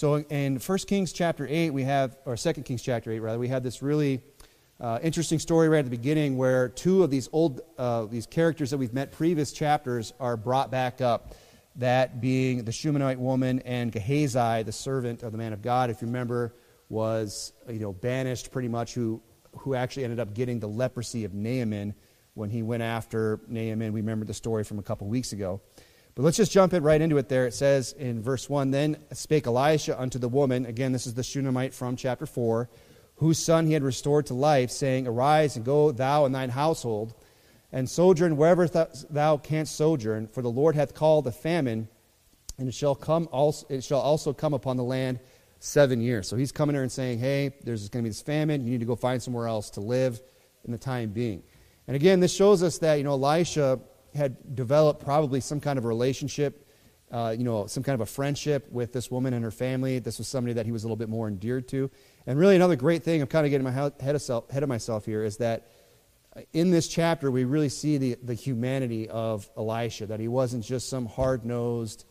So in 1 Kings chapter 8, we have, or 2 Kings chapter 8 rather, we have this really interesting story right at the beginning where two of these these characters that we've met previous chapters are brought back up, that being the Shunammite woman and Gehazi, the servant of the man of God, if you remember, was banished pretty much, who actually ended up getting the leprosy of Naaman when he went after Naaman. We remember the story from a couple weeks ago. But let's just jump right into it there. It says in verse 1, Then spake Elisha unto the woman, again this is the Shunammite from chapter 4, whose son he had restored to life, saying, Arise and go thou and thine household, and sojourn wherever thou canst sojourn, for the Lord hath called a famine, and it shall also come upon the land 7 years. So he's coming here and saying, hey, there's going to be this famine, you need to go find somewhere else to live in the time being. And again, this shows us that Elisha had developed probably some kind of a relationship, some kind of a friendship with this woman and her family. This was somebody that he was a little bit more endeared to. And really another great thing, I'm kind of getting ahead of myself here, is that in this chapter we really see the humanity of Elisha, that he wasn't just some hard-nosed,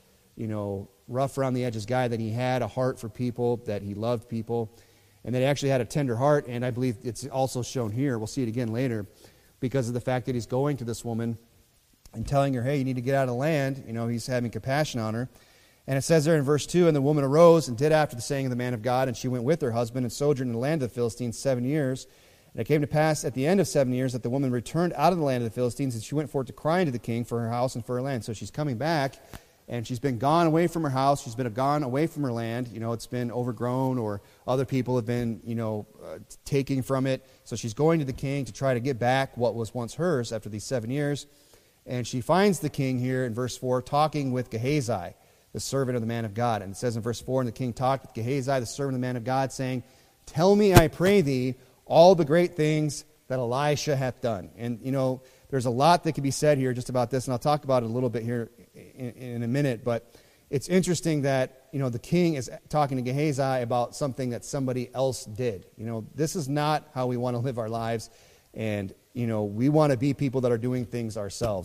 rough around the edges guy, that he had a heart for people, that he loved people, and that he actually had a tender heart. And I believe it's also shown here, we'll see it again later, because of the fact that he's going to this woman and telling her, hey, you need to get out of the land. He's having compassion on her. And it says there in verse 2, And the woman arose and did after the saying of the man of God, and she went with her husband and sojourned in the land of the Philistines 7 years. And it came to pass at the end of 7 years that the woman returned out of the land of the Philistines, and she went forth to cry unto the king for her house and for her land. So she's coming back, and she's been gone away from her house. She's been gone away from her land. It's been overgrown, or other people have been, taking from it. So she's going to the king to try to get back what was once hers after these 7 years. And she finds the king here in verse 4 talking with Gehazi, the servant of the man of God. And it says in verse 4, And the king talked with Gehazi, the servant of the man of God, saying, Tell me, I pray thee, all the great things that Elisha hath done. And, there's a lot that can be said here just about this, and I'll talk about it a little bit here in a minute. But it's interesting that, the king is talking to Gehazi about something that somebody else did. This is not how we want to live our lives, and, we want to be people that are doing things ourselves.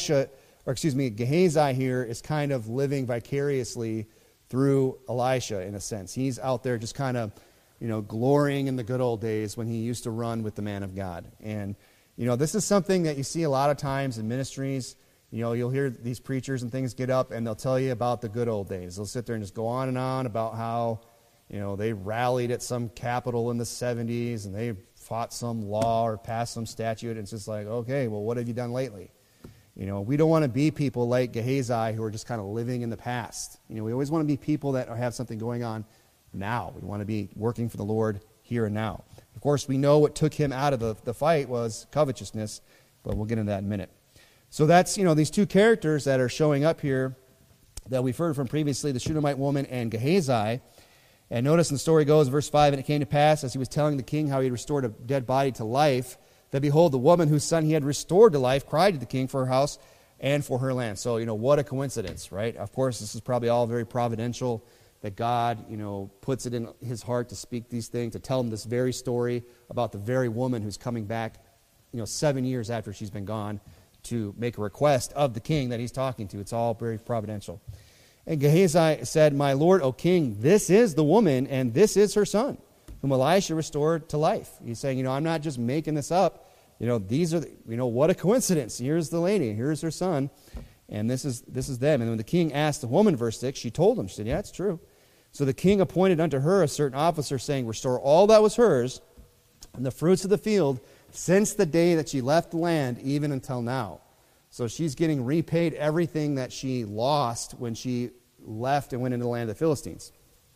Gehazi here is kind of living vicariously through Elisha in a sense. He's out there just kind of, glorying in the good old days when he used to run with the man of God. And, this is something that you see a lot of times in ministries. You'll hear these preachers and things get up and they'll tell you about the good old days. They'll sit there and just go on and on about how, they rallied at some capital in the 70s and they fought some law or passed some statute. And it's just like, okay, well, what have you done lately? We don't want to be people like Gehazi who are just kind of living in the past. We always want to be people that have something going on now. We want to be working for the Lord here and now. Of course, we know what took him out of the fight was covetousness, but we'll get into that in a minute. So that's, these two characters that are showing up here that we've heard from previously, the Shunammite woman and Gehazi. And notice in the story goes, verse 5, And it came to pass, as he was telling the king how he had restored a dead body to life, that behold, the woman whose son he had restored to life cried to the king for her house and for her land. So, what a coincidence, right? Of course, this is probably all very providential, that God, puts it in his heart to speak these things, to tell him this very story about the very woman who's coming back, 7 years after she's been gone, to make a request of the king that he's talking to. It's all very providential. And Gehazi said, My lord, O king, this is the woman, and this is her son, whom Elisha restored to life. He's saying, I'm not just making this up. These are, what a coincidence. Here's the lady, here's her son, and this is them. And when the king asked the woman, verse 6, she told him, she said, yeah, it's true. So the king appointed unto her a certain officer, saying, Restore all that was hers, and the fruits of the field, since the day that she left the land, even until now. So she's getting repaid everything that she lost when she left and went into the land of the Philistines.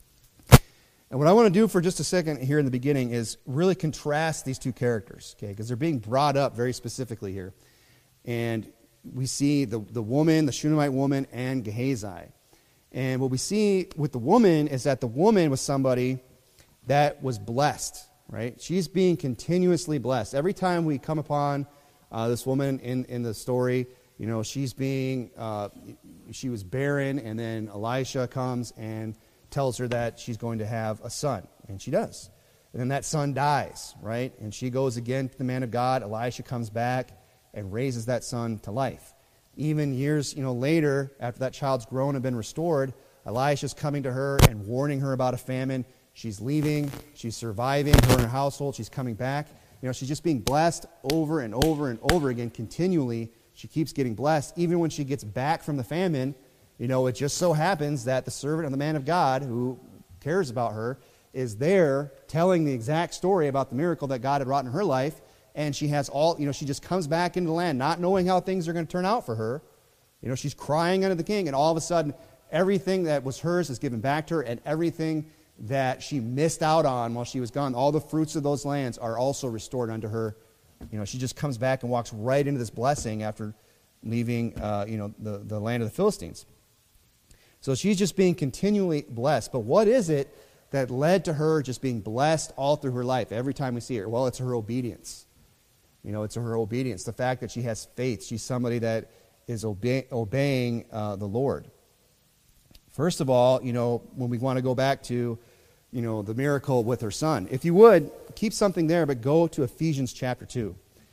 And what I want to do for just a second here in the beginning is really contrast these two characters, okay? Because they're being brought up very specifically here. And we see the woman, the Shunammite woman, and Gehazi. And what we see with the woman is that the woman was somebody that was blessed, right? She's being continuously blessed. Every time we come upon this woman in the story, she's being, she was barren, and then Elisha comes and tells her that she's going to have a son, and she does. And then that son dies, right? And she goes again to the man of God. Elisha comes back and raises that son to life. Even years, later, after that child's grown and been restored, Elisha's coming to her and warning her about a famine. She's leaving. She's surviving. Her and her household. She's coming back. She's just being blessed over and over and over again continually. She keeps getting blessed. Even when she gets back from the famine, it just so happens that the servant of the man of God who cares about her is there telling the exact story about the miracle that God had wrought in her life. And she has she just comes back into the land not knowing how things are going to turn out for her. She's crying unto the king, and all of a sudden, everything that was hers is given back to her, and everything that she missed out on while she was gone, all the fruits of those lands are also restored unto her. She just comes back and walks right into this blessing after leaving, the land of the Philistines. So she's just being continually blessed. But what is it that led to her just being blessed all through her life every time we see her? Well, it's her obedience. It's her obedience. The fact that she has faith. She's somebody that is obeying the Lord. First of all, when we want to go back to, the miracle with her son. If you would, keep something there, but go to Ephesians chapter 2.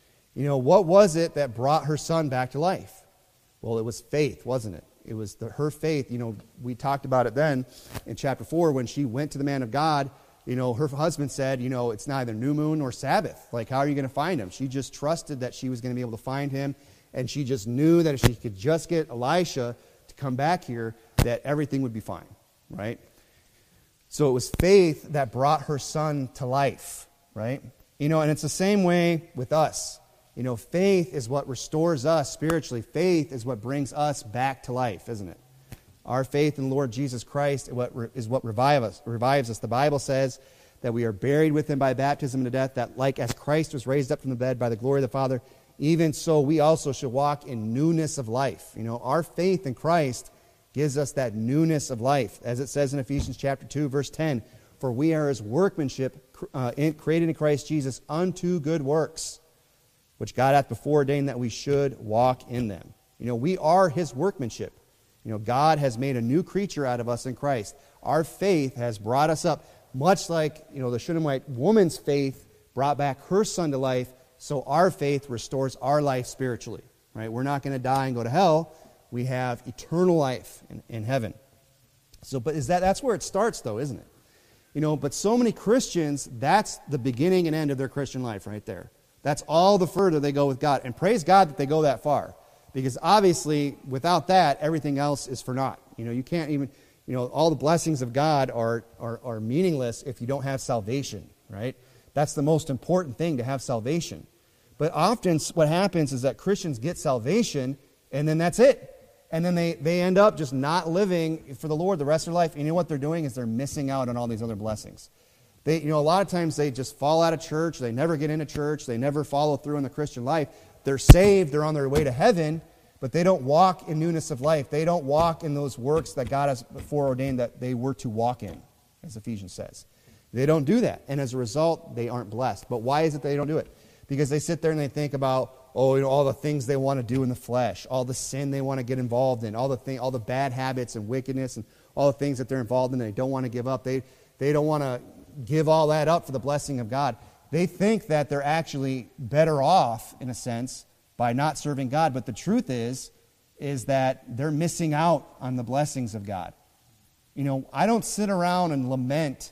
What was it that brought her son back to life? Well, it was faith, wasn't it? It was her faith. We talked about it then in chapter 4 when she went to the man of God. Her husband said, it's neither new moon nor Sabbath. Like, how are you going to find him? She just trusted that she was going to be able to find him, and she just knew that if she could just get Elisha to come back here, that everything would be fine, right? So it was faith that brought her son to life, right? And it's the same way with us. Faith is what restores us spiritually. Faith is what brings us back to life, isn't it? Our faith in the Lord Jesus Christ is what revives us. The Bible says that we are buried with him by baptism into death, that like as Christ was raised up from the dead by the glory of the Father, even so we also should walk in newness of life. Our faith in Christ gives us that newness of life. As it says in Ephesians chapter 2, verse 10, for we are his workmanship, created in Christ Jesus unto good works, which God hath before ordained that we should walk in them. We are his workmanship. God has made a new creature out of us in Christ. Our faith has brought us up, much like the Shunammite woman's faith brought back her son to life, so our faith restores our life spiritually. Right? We're not going to die and go to hell. We have eternal life in heaven. So, but that's where it starts, though, isn't it? But so many Christians, that's the beginning and end of their Christian life right there. That's all the further they go with God. And praise God that they go that far. Because obviously, without that, everything else is for naught. You can't even, all the blessings of God are meaningless if you don't have salvation, right? That's the most important thing, to have salvation. But often what happens is that Christians get salvation, and then that's it. And then they end up just not living for the Lord the rest of their life. And you know what they're doing is they're missing out on all these other blessings. A lot of times they just fall out of church. They never get into church. They never follow through in the Christian life. They're saved. They're on their way to heaven, but they don't walk in newness of life. They don't walk in those works that God has foreordained that they were to walk in, as Ephesians says. They don't do that. And as a result, they aren't blessed. But why is it they don't do it? Because they sit there and they think about, all the things they want to do in the flesh, all the sin they want to get involved in, all the bad habits and wickedness and all the things that they're involved in they don't want to give up. They don't want to give all that up for the blessing of God. They think that they're actually better off, in a sense, by not serving God. But the truth is that they're missing out on the blessings of God. I don't sit around and lament,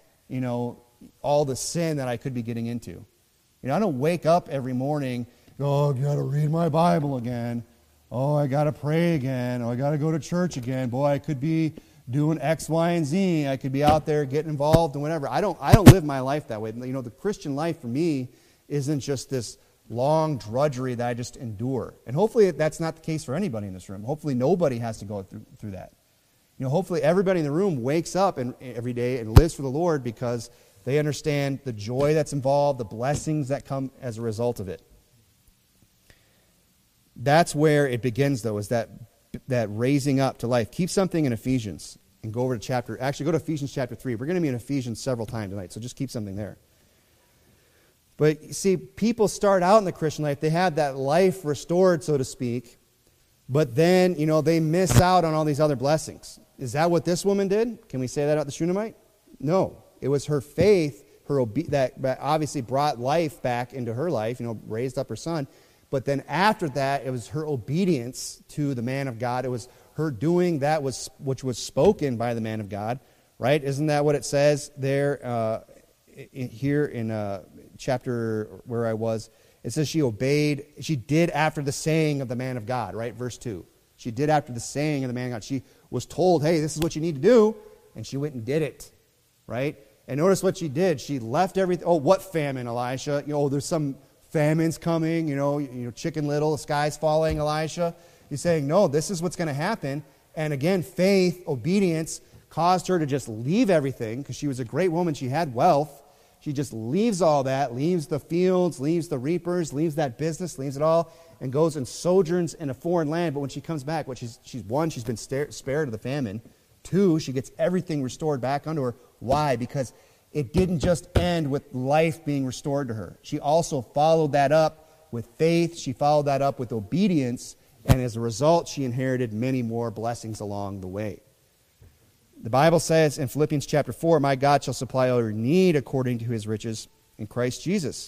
all the sin that I could be getting into. I don't wake up every morning, I got to read my Bible again. I got to pray again. I got to go to church again. Boy, I could be doing X, Y, and Z. I could be out there getting involved and whatever. I don't live my life that way. The Christian life for me isn't just this long drudgery that I just endure. And hopefully that's not the case for anybody in this room. Hopefully nobody has to go through that. Hopefully everybody in the room wakes up every day and lives for the Lord because they understand the joy that's involved, the blessings that come as a result of it. That's where it begins, though, is that raising up to life. Keep something in Ephesians and go to Ephesians chapter 3. We're going to be in Ephesians several times tonight, so just keep something there. But you see, people start out in the Christian life, they have that life restored, so to speak, but then, they miss out on all these other blessings. Is that what this woman did? Can we say that about the Shunammite? No. It was her faith, that obviously brought life back into her life, raised up her son. But then after that, it was her obedience to the man of God. It was her doing that which was spoken by the man of God, right? Isn't that what it says there here in chapter where I was? It says she obeyed, she did after the saying of the man of God, right? Verse 2. She did after the saying of the man of God. She was told, hey, this is what you need to do, and she went and did it, right? And notice what she did. She left everything. Oh, what famine, Elisha? There's some famines coming, Chicken Little, the sky's falling, Elisha. He's saying, no, this is what's going to happen. And again, faith, obedience caused her to just leave everything because she was a great woman. She had wealth. She just leaves all that, leaves the fields, leaves the reapers, leaves that business, leaves it all, and goes and sojourns in a foreign land. But when she comes back, she's been spared of the famine. 2, she gets everything restored back unto her. Why? Because it didn't just end with life being restored to her. She also followed that up with faith. She followed that up with obedience. And as a result, she inherited many more blessings along the way. The Bible says in Philippians chapter 4, my God shall supply all your need according to his riches in Christ Jesus.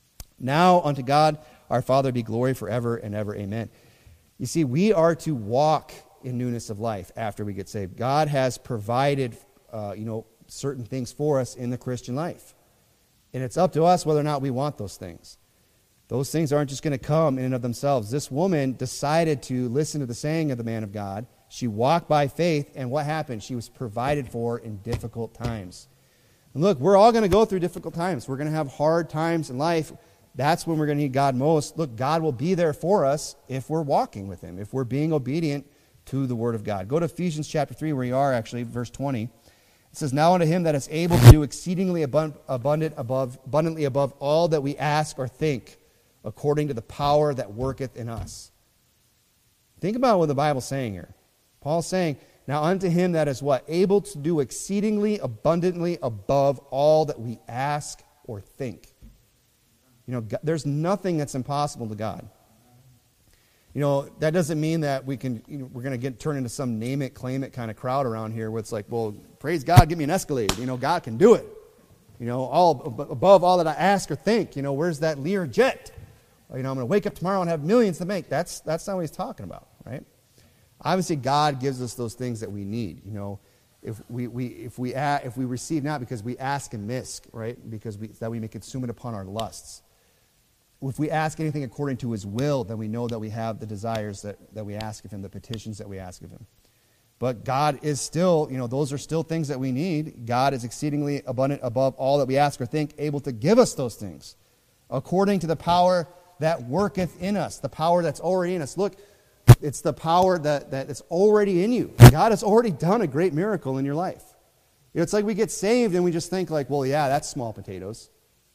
Now unto God our Father be glory forever and ever. Amen. You see, we are to walk in newness of life after we get saved. God has provided, certain things for us in the Christian life. And it's up to us whether or not we want those things. Those things aren't just going to come in and of themselves. This woman decided to listen to the saying of the man of God. She walked by faith, and what happened? She was provided for in difficult times. And look, we're all going to go through difficult times. We're going to have hard times in life. That's when we're going to need God most. Look, God will be there for us if we're walking with him, if we're being obedient to the word of God. Go to Ephesians chapter 3, where you are actually, verse 20. It says, now unto him that is able to do exceedingly abundantly above all that we ask or think, according to the power that worketh in us. Think about what the Bible's saying here. Paul's saying, now unto him that is what? Able to do exceedingly abundantly above all that we ask or think. There's nothing that's impossible to God. That doesn't mean that we're going to turn into some name it, claim it kind of crowd around here where it's like, well, praise God, give me an Escalade. God can do it. All above all that I ask or think. Where's that Lear jet? I'm going to wake up tomorrow and have millions to make. That's not what he's talking about, right? Obviously, God gives us those things that we need. If we receive not because we ask and miss, right? That we may consume it upon our lusts. If we ask anything according to his will, then we know that we have the desires that we ask of him, the petitions that we ask of him. But God is still, those are still things that we need. God is exceedingly abundant above all that we ask or think, able to give us those things according to the power that worketh in us, the power that's already in us. Look, it's the power that's already in you. God has already done a great miracle in your life. It's like we get saved and we just think like, well, yeah, that's small potatoes.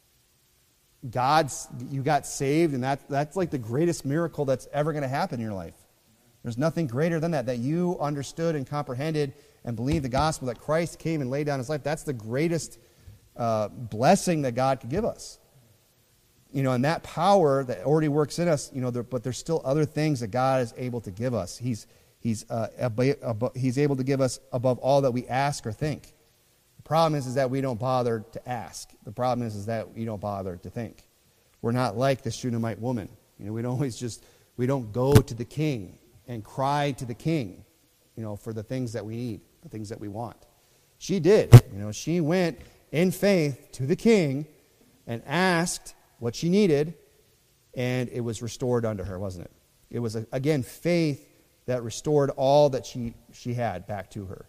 You got saved, and that's like the greatest miracle that's ever going to happen in your life. There's nothing greater than that you understood and comprehended and believed the gospel, that Christ came and laid down his life. That's the greatest blessing that God could give us. And that power that already works in us, but there's still other things that God is able to give us. He's able to give us above all that we ask or think. The problem is that we don't bother to ask. The problem is that we don't bother to think. We're not like the Shunammite woman. We don't go to the king and cry to the king, for the things that we need, the things that we want. She did. She went in faith to the king and asked what she needed, and it was restored unto her, wasn't it? It was, again, faith that restored all that she had back to her.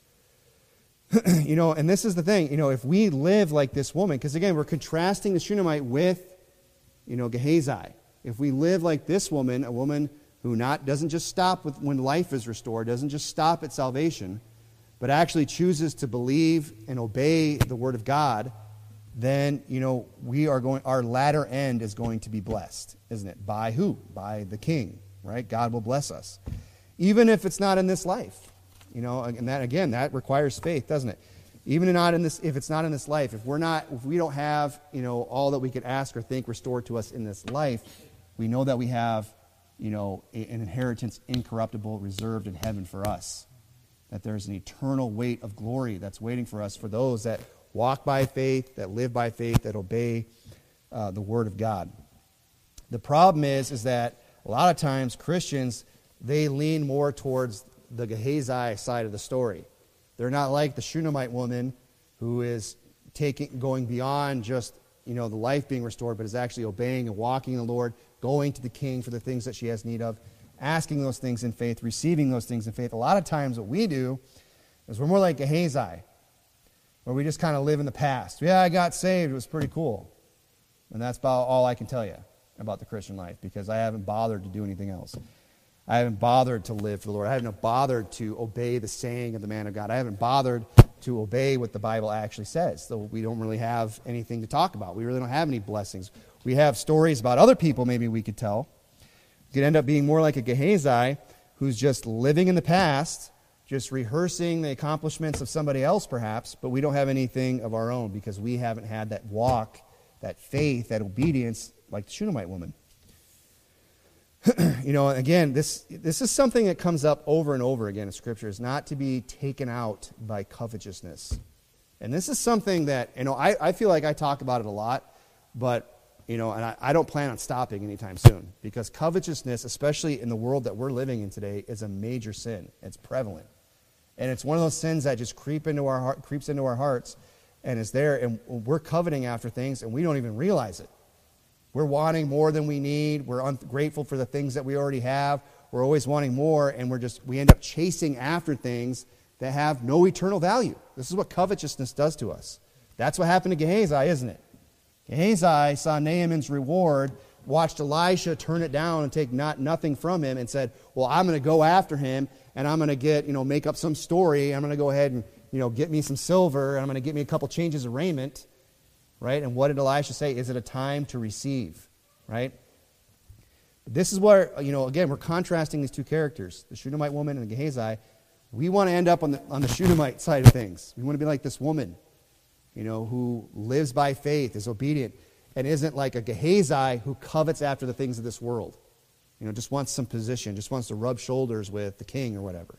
And this is the thing, if we live like this woman, because again, we're contrasting the Shunammite with, Gehazi. If we live like this woman, a woman who doesn't just stop with when life is restored, doesn't just stop at salvation, but actually chooses to believe and obey the word of God, then, our latter end is going to be blessed, isn't it? By who? By the king, right? God will bless us. Even if it's not in this life. And that requires faith, doesn't it? Even if it's not in this life, if we don't have, all that we could ask or think restored to us in this life, we know that we have, an inheritance incorruptible reserved in heaven for us. That there's an eternal weight of glory that's waiting for us, for those that walk by faith, that live by faith, that obey the word of God. The problem is that a lot of times Christians, they lean more towards the Gehazi side of the story. They're not like the Shunammite woman who is going beyond just, the life being restored, but is actually obeying and walking in the Lord, going to the king for the things that she has need of, asking those things in faith, receiving those things in faith. A lot of times what we do is we're more like Gehazi, where we just kind of live in the past. Yeah, I got saved. It was pretty cool. And that's about all I can tell you about the Christian life, because I haven't bothered to do anything else. I haven't bothered to live for the Lord. I haven't bothered to obey the saying of the man of God. I haven't bothered to obey what the Bible actually says. So we don't really have anything to talk about. We really don't have any blessings. We have stories about other people maybe we could tell. We could end up being more like a Gehazi who's just living in the past, just rehearsing the accomplishments of somebody else perhaps, but we don't have anything of our own because we haven't had that walk, that faith, that obedience like the Shunammite woman. Again, this is something that comes up over and over again in Scripture, is not to be taken out by covetousness. And this is something that, I feel like I talk about it a lot, but, and I don't plan on stopping anytime soon, because covetousness, especially in the world that we're living in today, is a major sin. It's prevalent. And it's one of those sins that just creeps into our hearts and is there, and we're coveting after things, and we don't even realize it. We're wanting more than we need. We're ungrateful for the things that we already have. We're always wanting more, and we end up chasing after things that have no eternal value. This is what covetousness does to us. That's what happened to Gehazi, isn't it? Gehazi saw Naaman's reward, watched Elisha turn it down and take nothing from him, and said, well, I'm going to go after him, and I'm going to make up some story. I'm going to go ahead and, get me some silver, and I'm going to get me a couple changes of raiment. Right? And what did Elisha say? Is it a time to receive? Right? This is where, again, we're contrasting these two characters, the Shunammite woman and the Gehazi. We want to end up on the Shunammite side of things. We want to be like this woman, who lives by faith, is obedient, and isn't like a Gehazi who covets after the things of this world. Just wants some position, just wants to rub shoulders with the king or whatever.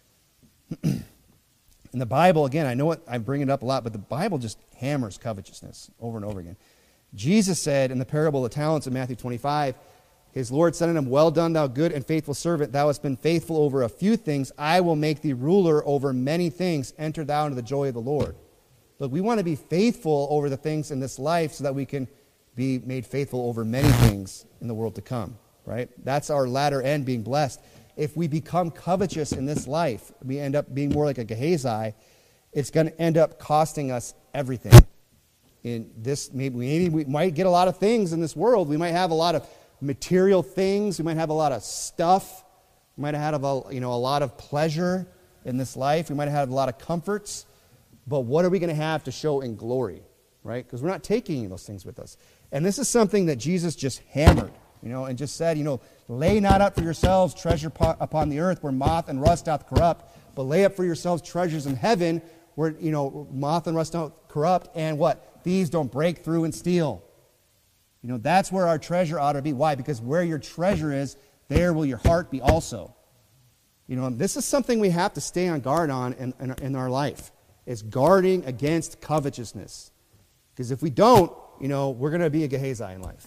In the Bible, again, I know I bring it up a lot, but the Bible just hammers covetousness over and over again. Jesus said in the parable of the talents in Matthew 25, his Lord said unto him, well done, thou good and faithful servant. Thou hast been faithful over a few things. I will make thee ruler over many things. Enter thou into the joy of the Lord. Look, we want to be faithful over the things in this life so that we can be made faithful over many things in the world to come. Right? That's our latter end, being blessed. If we become covetous in this life, we end up being more like a Gehazi, it's going to end up costing us everything. In this, maybe we might get a lot of things in this world. We might have a lot of material things. We might have a lot of stuff. We might have had a lot of pleasure in this life. We might have had a lot of comforts. But what are we going to have to show in glory? Right? Because we're not taking those things with us. And this is something that Jesus just hammered. And just said, lay not up for yourselves treasure upon the earth where moth and rust doth corrupt, but lay up for yourselves treasures in heaven where, moth and rust don't corrupt, and what? Thieves don't break through and steal. That's where our treasure ought to be. Why? Because where your treasure is, there will your heart be also. This is something we have to stay on guard on in our life, is guarding against covetousness. Because if we don't, we're going to be a Gehazi in life.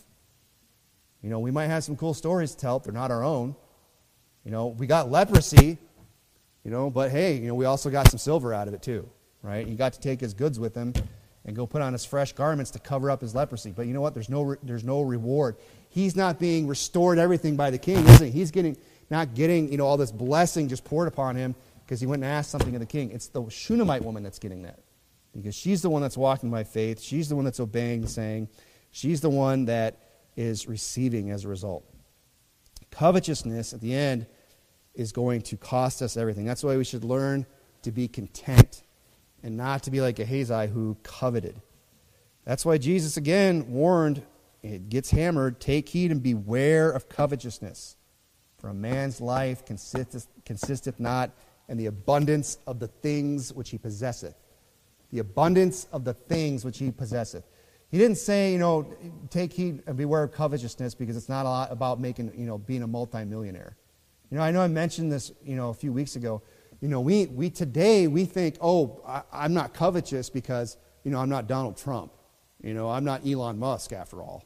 We might have some cool stories to tell. They're not our own. We got leprosy, but hey, we also got some silver out of it too, right? He got to take his goods with him and go put on his fresh garments to cover up his leprosy. But you know what? There's no reward. He's not being restored everything by the king, is he? He's not getting all this blessing just poured upon him because he went and asked something of the king. It's the Shunammite woman that's getting that, because she's the one that's walking by faith. She's the one that's obeying the saying. She's the one that is receiving as a result. Covetousness at the end is going to cost us everything. That's why we should learn to be content and not to be like Gehazi who coveted. That's why Jesus again warned, it gets hammered, take heed and beware of covetousness. For a man's life consisteth not in the abundance of the things which he possesseth. The abundance of the things which he possesseth. He didn't say, take heed and beware of covetousness, because it's not a lot about making, being a multimillionaire. I know I mentioned this, a few weeks ago. We today think, I'm not covetous because, I'm not Donald Trump. I'm not Elon Musk after all.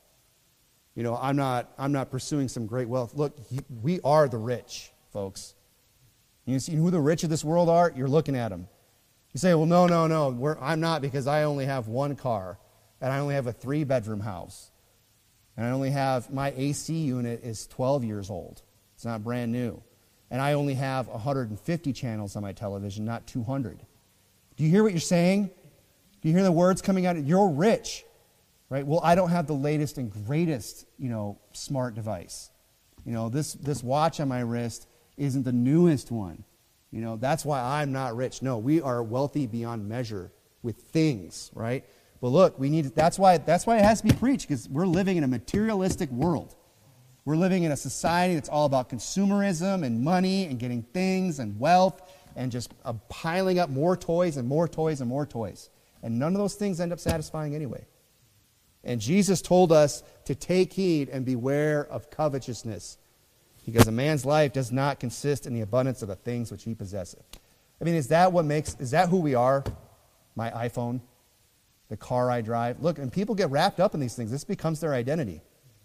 I'm not pursuing some great wealth. Look, we are the rich, folks. You see who the rich of this world are? You're looking at them. You say, well, no, I'm not, because I only have one car, and I only have a 3-bedroom house. And I only have, my AC unit is 12 years old. It's not brand new. And I only have 150 channels on my television, not 200. Do you hear what you're saying? Do you hear the words coming out? You're rich, right? Well, I don't have the latest and greatest, smart device. This watch on my wrist isn't the newest one. That's why I'm not rich. No, we are wealthy beyond measure with things, right? But look, that's why it has to be preached, because we're living in a materialistic world. We're living in a society that's all about consumerism and money and getting things and wealth and just piling up more toys and more toys and more toys. And none of those things end up satisfying anyway. And Jesus told us to take heed and beware of covetousness, because a man's life does not consist in the abundance of the things which he possesseth. I mean, is that who we are? My iPhone, the car I drive. Look, and people get wrapped up in these things. This becomes their identity.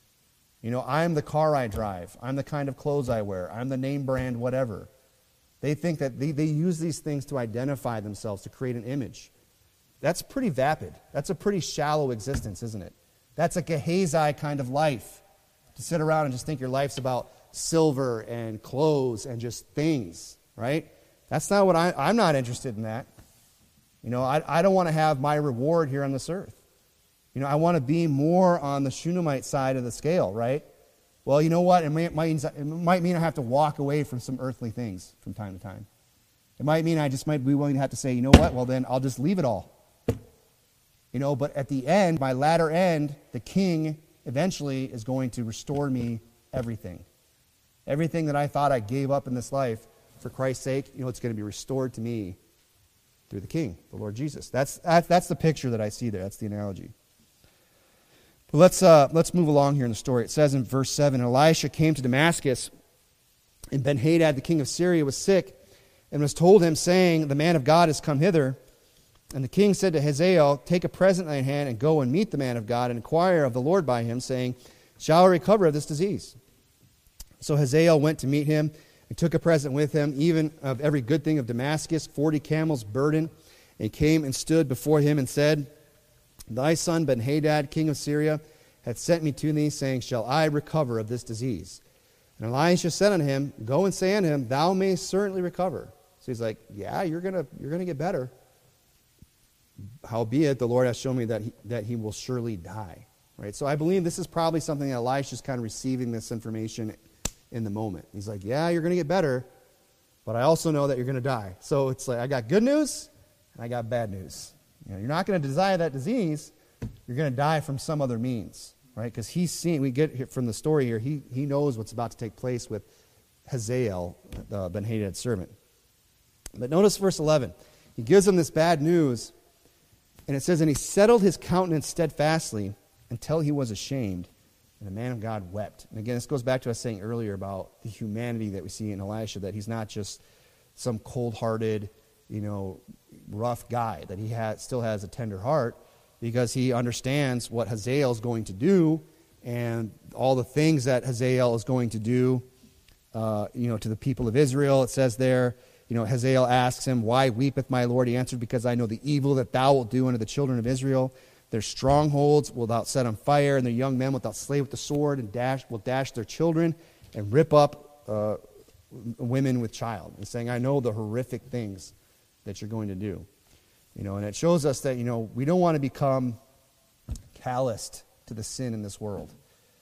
I'm the car I drive. I'm the kind of clothes I wear. I'm the name brand whatever. They think that they use these things to identify themselves, to create an image. That's pretty vapid. That's a pretty shallow existence, isn't it? That's a Gehazi kind of life. To sit around and just think your life's about silver and clothes and just things, right? That's not what I'm not interested in that. I don't want to have my reward here on this earth. I want to be more on the Shunammite side of the scale, right? Well, you know what? It might mean I have to walk away from some earthly things from time to time. It might mean I just might be willing to have to say, you know what? Well, then I'll just leave it all. But at the end, my latter end, the king eventually is going to restore me everything. Everything that I thought I gave up in this life for Christ's sake, it's going to be restored to me through the King, the Lord Jesus. That's the picture that I see there. That's the analogy. But let's move along here in the story. It says in verse 7, Elisha came to Damascus, and Ben-Hadad, the king of Syria, was sick, and was told him, saying, the man of God has come hither. And the king said to Hazael, take a present in thy hand, and go and meet the man of God, and inquire of the Lord by him, saying, shall I recover of this disease? So Hazael went to meet him, and took a present with him, even of every good thing of Damascus, 40 camels burdened. And he came and stood before him and said, thy son Ben-Hadad, king of Syria, hath sent me to thee, saying, shall I recover of this disease? And Elisha said unto him, go and say unto him, thou mayst certainly recover. So he's like, yeah, you're gonna get better. Howbeit, the Lord has shown me that he will surely die. Right? So I believe this is probably something that Elisha's kind of receiving this information in the moment. He's like, yeah, you're going to get better, but I also know that you're going to die. So it's like, I got good news, and I got bad news. You're not going to die of that disease. You're going to die from some other means, right? Because we get from the story here, he knows what's about to take place with Hazael, Ben-Hadad's servant. But notice verse 11. He gives him this bad news, and it says, and he settled his countenance steadfastly until he was ashamed, and the man of God wept. And again, this goes back to us saying earlier about the humanity that we see in Elisha, that he's not just some cold-hearted, rough guy, that he still has a tender heart, because he understands what Hazael is going to do, and all the things that Hazael is going to do, to the people of Israel. It says there, Hazael asks him, why weepeth my Lord? He answered, because I know the evil that thou wilt do unto the children of Israel. Their strongholds wilt thou set on fire, and their young men wilt thou slay with the sword, and will dash their children, and rip up women with child. He's saying, I know the horrific things that you're going to do. And it shows us that, we don't want to become calloused to the sin in this world.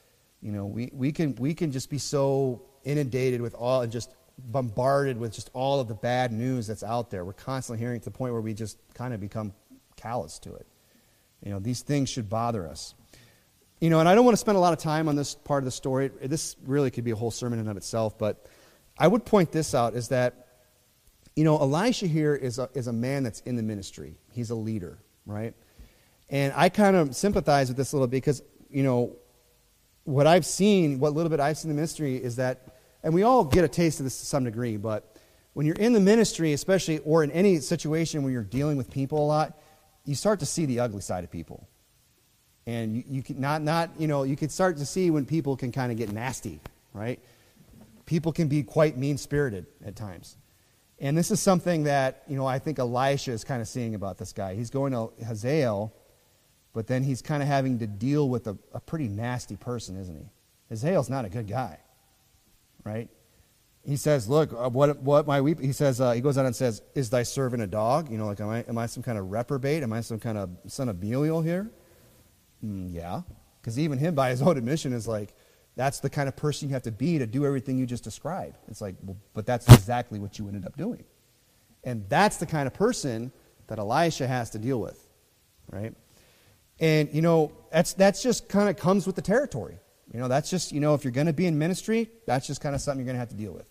We can just be so inundated with all, and just bombarded with just all of the bad news that's out there. We're constantly hearing it to the point where we just kind of become callous to it. These things should bother us. And I don't want to spend a lot of time on this part of the story. This really could be a whole sermon in and of itself, but I would point this out, is that, Elisha here is a man that's in the ministry. He's a leader, right? And I kind of sympathize with this a little bit because, what little bit I've seen in the ministry is that, and we all get a taste of this to some degree, but when you're in the ministry, especially, or in any situation where you're dealing with people a lot, you start to see the ugly side of people. And you can you can start to see when people can kind of get nasty, right? People can be quite mean-spirited at times. And this is something that, I think Elisha is kind of seeing about this guy. He's going to Hazael, but then he's kind of having to deal with a pretty nasty person, isn't he? Hazael's not a good guy, right? He says, look, what my weep? He says, he goes on and says, is thy servant a dog? Am I some kind of reprobate? Am I some kind of son of Belial here? Yeah, because even him, by his own admission, is like, that's the kind of person you have to be to do everything you just described. It's like, well, but that's exactly what you ended up doing. And that's the kind of person that Elisha has to deal with, right? And, that's just kind of comes with the territory. That's just, if you're going to be in ministry, that's just kind of something you're going to have to deal with.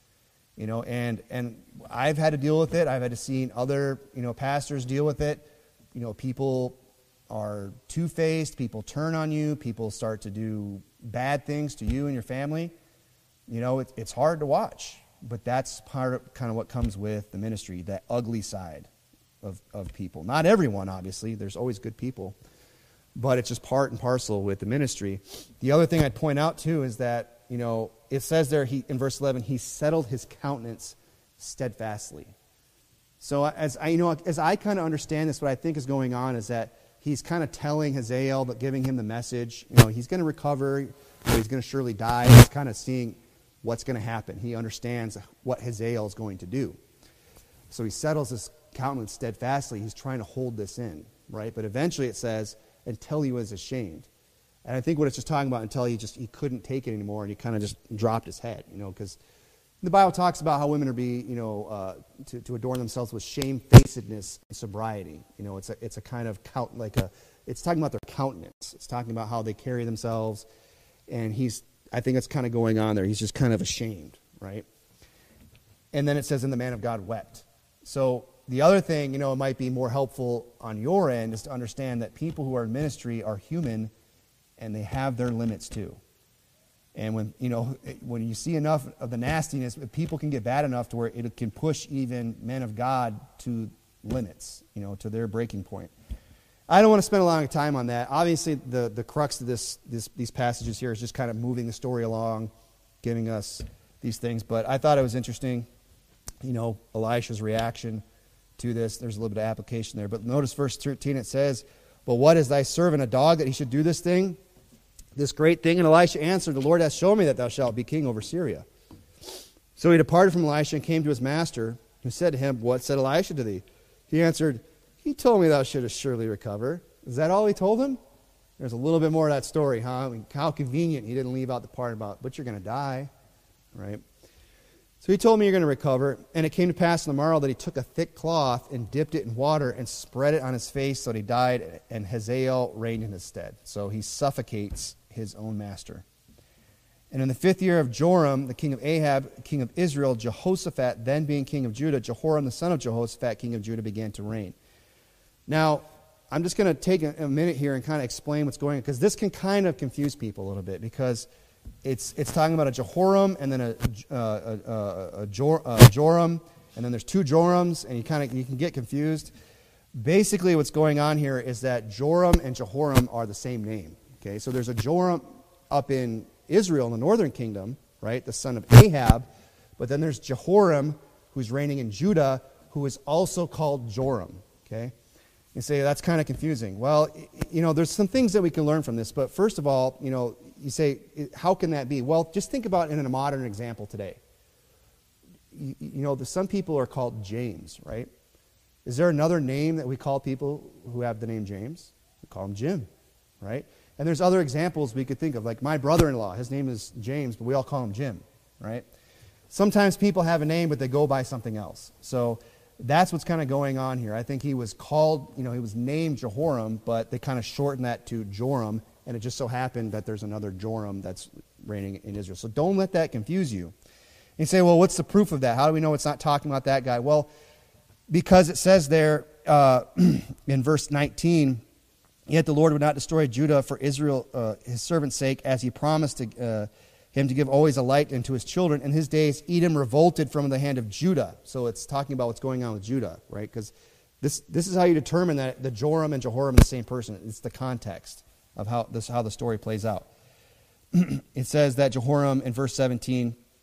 And I've had to deal with it. I've had to see other, pastors deal with it. People are two-faced. People turn on you. People start to do bad things to you and your family. It's hard to watch. But that's part of kind of what comes with the ministry, that ugly side of people. Not everyone, obviously. There's always good people. But it's just part and parcel with the ministry. The other thing I'd point out, too, is that, it says there in verse 11, he settled his countenance steadfastly. So as I kind of understand this, what I think is going on is that he's kind of telling Hazael, but giving him the message. He's going to recover, but he's going to surely die. He's kind of seeing what's going to happen. He understands what Hazael is going to do. So he settles his countenance steadfastly. He's trying to hold this in, right? But eventually it says, until he was ashamed. And I think what it's just talking about, until he couldn't take it anymore, and he kind of just dropped his head, because the Bible talks about how women are to adorn themselves with shamefacedness and sobriety. It's a kind of it's talking about their countenance. It's talking about how they carry themselves, and I think it's kind of going on there. He's just kind of ashamed, right? And then it says, and the man of God wept. So the other thing, it might be more helpful on your end is to understand that people who are in ministry are human, and they have their limits too. And when you see enough of the nastiness, people can get bad enough to where it can push even men of God to limits, to their breaking point. I don't want to spend a lot of time on that. Obviously, the crux of these passages here is just kind of moving the story along, giving us these things. But I thought it was interesting, Elisha's reaction to this. There's a little bit of application there. But notice verse 13, it says, but what is thy servant, a dog, that he should do this thing? This great thing? And Elisha answered, the Lord hath shown me that thou shalt be king over Syria. So he departed from Elisha and came to his master, who said to him, what said Elisha to thee? He answered, he told me thou shouldest surely recover. Is that all he told him? There's a little bit more of that story, huh? I mean, how convenient he didn't leave out the part about, but you're going to die, right? So he told me you're going to recover. And it came to pass on the morrow that he took a thick cloth and dipped it in water and spread it on his face, so that he died, and Hazael reigned in his stead. So he suffocates his own master. And in the 5th year of Joram, the king of Ahab, king of Israel, Jehoshaphat, then being king of Judah, Jehoram, the son of Jehoshaphat, king of Judah, began to reign. Now, I'm just going to take a minute here and kind of explain what's going on, because this can kind of confuse people a little bit, because it's talking about a Jehoram and then a Joram, and then there's two Jorams, and you can get confused. Basically, what's going on here is that Joram and Jehoram are the same name. Okay, so there's a Joram up in Israel in the northern kingdom, right, the son of Ahab, but then there's Jehoram, who's reigning in Judah, who is also called Joram. Okay, you say that's kind of confusing. Well, there's some things that we can learn from this, but first of all, you say, how can that be? Well, just think about it in a modern example today. Some people are called James, right? Is there another name that we call people who have the name James? We call him Jim, right? And there's other examples we could think of, like my brother-in-law. His name is James, but we all call him Jim, right? Sometimes people have a name, but they go by something else. So that's what's kind of going on here. I think he was called, he was named Jehoram, but they kind of shortened that to Joram, and it just so happened that there's another Joram that's reigning in Israel. So don't let that confuse you. And you say, well, what's the proof of that? How do we know it's not talking about that guy? Well, because it says there in verse 19, yet the Lord would not destroy Judah for Israel, his servant's sake, as he promised him to give always a light unto his children. In his days, Edom revolted from the hand of Judah. So it's talking about what's going on with Judah, right? Because this is how you determine that the Joram and Jehoram are the same person. It's the context of how the story plays out. It says that Jehoram, in verse 17,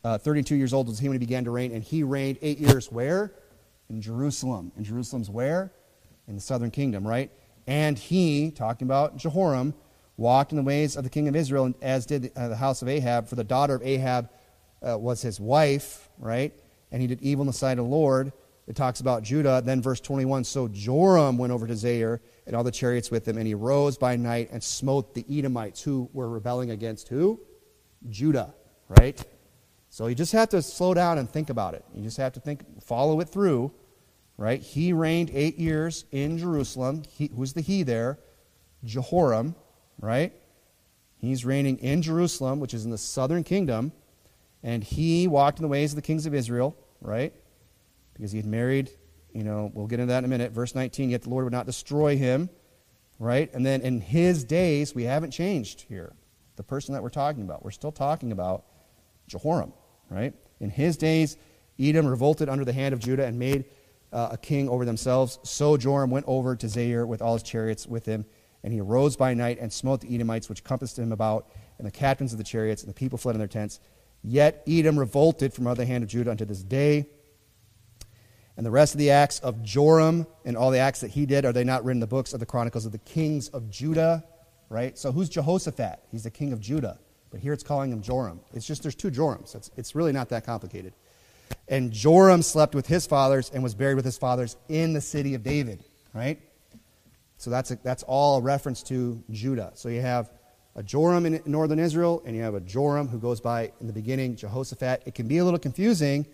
32 years old was he when he began to reign, and he reigned 8 years where? In Jerusalem. And Jerusalem's where? In the southern kingdom, right? And he, talking about Jehoram, walked in the ways of the king of Israel, as did the house of Ahab, for the daughter of Ahab was his wife, right? And he did evil in the sight of the Lord. It talks about Judah. Then verse 21, so Joram went over to Zair and all the chariots with him, and he rose by night and smote the Edomites, who were rebelling against who? Judah, right? So you just have to slow down and think about it. You just have to follow it through, right? He reigned 8 years in Jerusalem. Who's the he there? Jehoram, right? He's reigning in Jerusalem, which is in the southern kingdom, and he walked in the ways of the kings of Israel, right? Because he had married, we'll get into that in a minute. Verse 19, yet the Lord would not destroy him, right? And then in his days, we haven't changed here. The person that we're talking about, we're still talking about Jehoram, right? In his days, Edom revolted under the hand of Judah and made a king over themselves. So Joram went over to Zair with all his chariots with him, and he arose by night and smote the Edomites, which compassed him about, and the captains of the chariots, and the people fled in their tents. Yet Edom revolted from under the hand of Judah unto this day. And the rest of the acts of Joram and all the acts that he did, are they not written in the books of the chronicles of the kings of Judah? Right? So who's Jehoshaphat? He's the king of Judah. But here it's calling him Joram. It's just there's two Jorams. It's really not that complicated. And Joram slept with his fathers and was buried with his fathers in the city of David. Right? So that's all a reference to Judah. So you have a Joram in northern Israel, and you have a Joram who goes by in the beginning, Jehoshaphat. It can be a little confusing.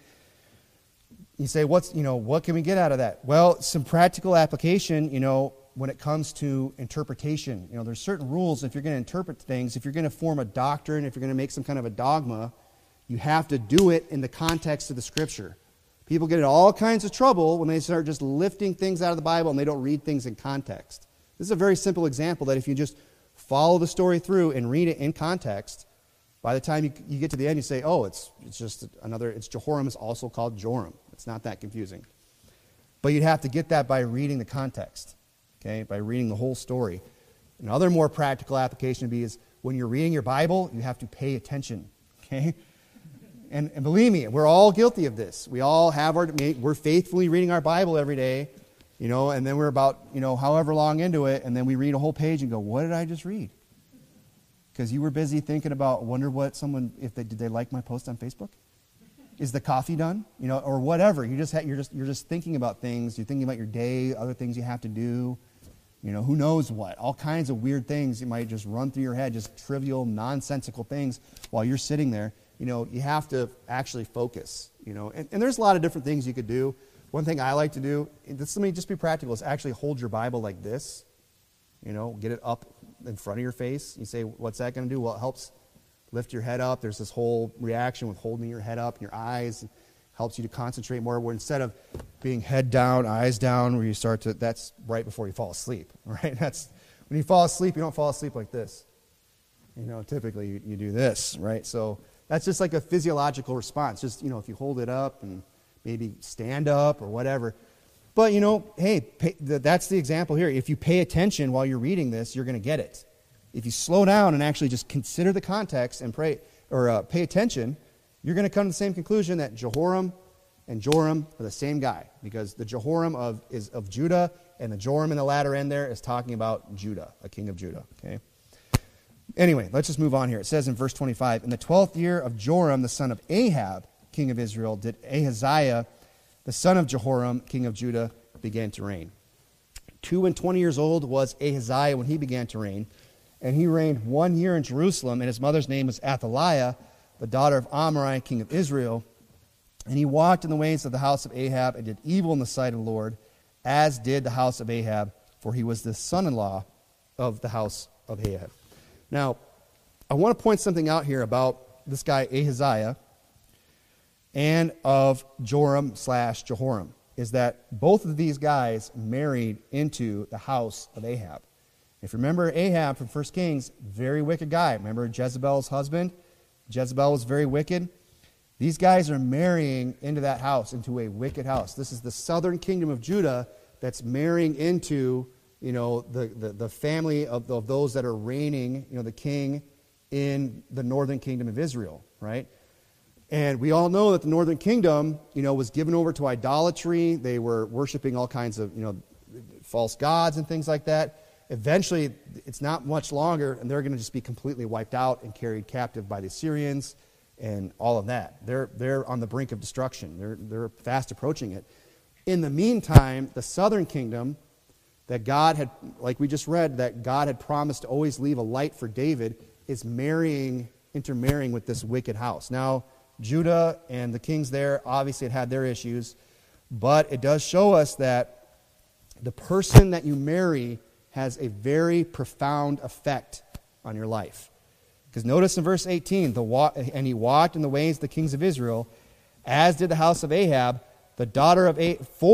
You say, what can we get out of that? Well, some practical application, when it comes to interpretation. There's certain rules. If you're going to interpret things, if you're going to form a doctrine, if you're going to make some kind of a dogma, you have to do it in the context of the Scripture. People get in all kinds of trouble when they start just lifting things out of the Bible and they don't read things in context. This is a very simple example that if you just follow the story through and read it in context, by the time you get to the end, you say, oh, it's Jehoram is also called Joram. It's not that confusing. But you'd have to get that by reading the context, okay, by reading the whole story. Another more practical application would be is when you're reading your Bible, you have to pay attention, okay? And believe me, we're all guilty of this. We all have we're faithfully reading our Bible every day, and then we're about, however long into it, and then we read a whole page and go, what did I just read? Because you were busy thinking about, did they like my post on Facebook? Is the coffee done? Or whatever. You're just thinking about things. You're thinking about your day, other things you have to do. Who knows what? All kinds of weird things you might just run through your head, just trivial, nonsensical things while you're sitting there. You have to actually focus. And there's a lot of different things you could do. One thing I like to do, let me just be practical, is actually hold your Bible like this. Get it up in front of your face. You say, what's that going to do? Well, it helps lift your head up. There's this whole reaction with holding your head up and your eyes. It helps you to concentrate more. Where instead of being head down, eyes down, where you start to, that's right before you fall asleep, right? That's when you fall asleep, you don't fall asleep like this. Typically you do this, right? So that's just like a physiological response. Just, if you hold it up and maybe stand up or whatever. But, that's the example here. If you pay attention while you're reading this, you're going to get it. If you slow down and actually just consider the context and pay attention, you're going to come to the same conclusion that Jehoram and Joram are the same guy, because the Jehoram is of Judah, and the Joram in the latter end there is talking about Judah, a king of Judah. Okay. Anyway, let's just move on here. It says in verse 25, in the 12th year of Joram, the son of Ahab, king of Israel, did Ahaziah, the son of Jehoram, king of Judah, begin to reign. 22 years old was Ahaziah when he began to reign. And he reigned 1 year in Jerusalem, and his mother's name was Athaliah, the daughter of Omri, king of Israel. And he walked in the ways of the house of Ahab and did evil in the sight of the Lord, as did the house of Ahab, for he was the son-in-law of the house of Ahab. Now, I want to point something out here about this guy Ahaziah and of Joram/Jehoram, is that both of these guys married into the house of Ahab. If you remember Ahab from 1 Kings, very wicked guy. Remember Jezebel's husband? Jezebel was very wicked. These guys are marrying into that house, into a wicked house. This is the southern kingdom of Judah that's marrying into, the family of those that are reigning, the king in the northern kingdom of Israel, right? And we all know that the northern kingdom, was given over to idolatry. They were worshiping all kinds of, false gods and things like that. Eventually, it's not much longer, and they're going to just be completely wiped out and carried captive by the Assyrians and all of that. They're on the brink of destruction. They're fast approaching it. In the meantime, the southern kingdom that God had, like we just read, that God had promised to always leave a light for David, is intermarrying with this wicked house. Now, Judah and the kings there obviously had their issues, but it does show us that the person that you marry has a very profound effect on your life. Because notice in verse 18, and he walked in the ways of the kings of Israel, as did the house of Ahab, the daughter of